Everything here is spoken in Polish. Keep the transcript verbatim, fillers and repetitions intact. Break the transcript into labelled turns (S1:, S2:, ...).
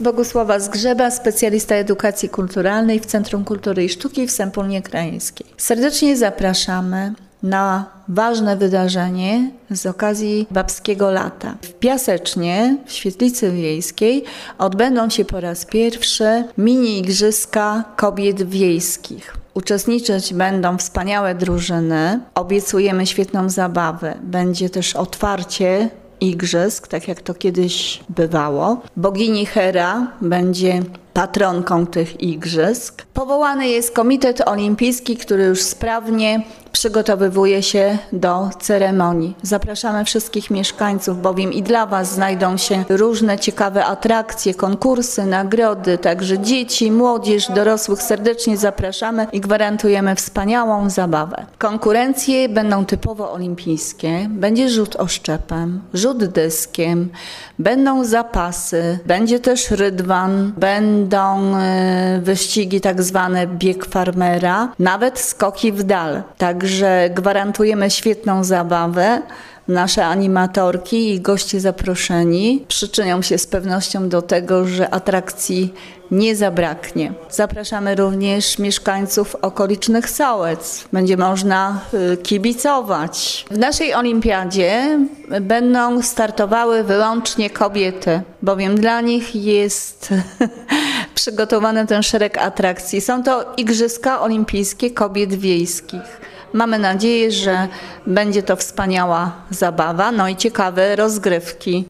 S1: Bogusława Zgrzeba, specjalista edukacji kulturalnej w Centrum Kultury i Sztuki w Sępólnie Krajeńskiej. Serdecznie zapraszamy na ważne wydarzenie z okazji Babskiego Lata. W Piasecznie, w Świetlicy Wiejskiej, odbędą się po raz pierwszy mini igrzyska kobiet wiejskich. Uczestniczyć będą wspaniałe drużyny. Obiecujemy świetną zabawę. Będzie też otwarcie igrzysk, tak jak to kiedyś bywało. Bogini Hera będzie patronką tych igrzysk. Powołany jest Komitet Olimpijski, który już sprawnie przygotowywuje się do ceremonii. Zapraszamy wszystkich mieszkańców, bowiem i dla Was znajdą się różne ciekawe atrakcje, konkursy, nagrody, także dzieci, młodzież, dorosłych serdecznie zapraszamy i gwarantujemy wspaniałą zabawę. Konkurencje będą typowo olimpijskie. Będzie rzut oszczepem, rzut dyskiem, będą zapasy, będzie też rydwan, będą wyścigi tak zwane bieg farmera, nawet skoki w dal. Także gwarantujemy świetną zabawę. Nasze animatorki i goście zaproszeni przyczynią się z pewnością do tego, że atrakcji nie zabraknie. Zapraszamy również mieszkańców okolicznych Sołec. Będzie można kibicować. W naszej olimpiadzie będą startowały wyłącznie kobiety, bowiem dla nich jest przygotowany ten szereg atrakcji. Są to Igrzyska Olimpijskie Kobiet Wiejskich. Mamy nadzieję, że będzie to wspaniała zabawa, no i ciekawe rozgrywki.